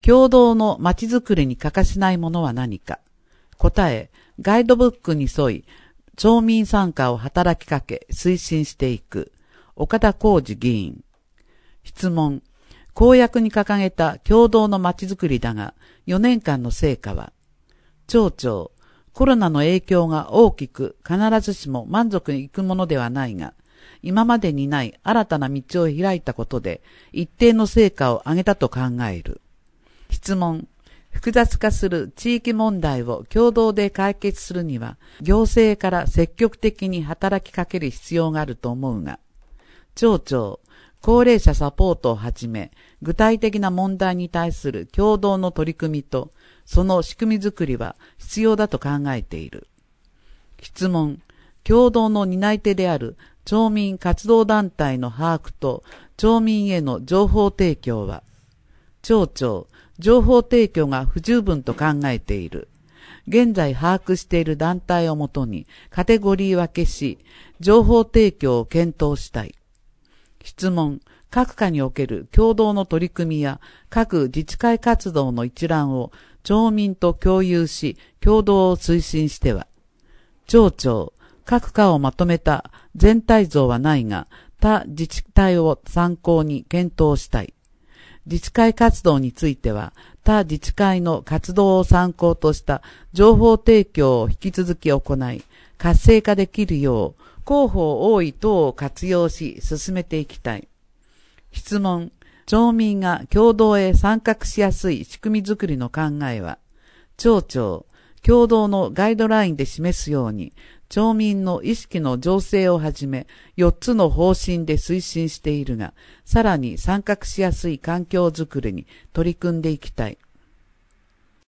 共同のまちづくりに欠かせないものは何か。答え、ガイドブックに沿い、町民参加を働きかけ、推進していく。岡田浩二議員。質問。公約に掲げた共同のまちづくりだが、4年間の成果は。町長。コロナの影響が大きく、必ずしも満足にいくものではないが、今までにない新たな道を開いたことで、一定の成果を上げたと考える。質問。複雑化する地域問題を共同で解決するには、行政から積極的に働きかける必要があると思うが、町長、高齢者サポートをはじめ、具体的な問題に対する共同の取り組みと、その仕組みづくりは必要だと考えている。質問。共同の担い手である町民活動団体の把握と町民への情報提供は、町長、情報提供が不十分と考えている。現在把握している団体をもとにカテゴリー分けし、情報提供を検討したい。質問。各課における共同の取り組みや各自治会活動の一覧を町民と共有し、共同を推進しては。町長、各課をまとめた全体像はないが、他自治体を参考に検討したい。自治会活動については、他自治会の活動を参考とした情報提供を引き続き行い、活性化できるよう、広報多い等を活用し進めていきたい。質問。町民が共同へ参画しやすい仕組みづくりの考えは、町長、共同のガイドラインで示すように、町民の意識の醸成をはじめ、4つの方針で推進しているが、さらに参画しやすい環境づくりに取り組んでいきたい。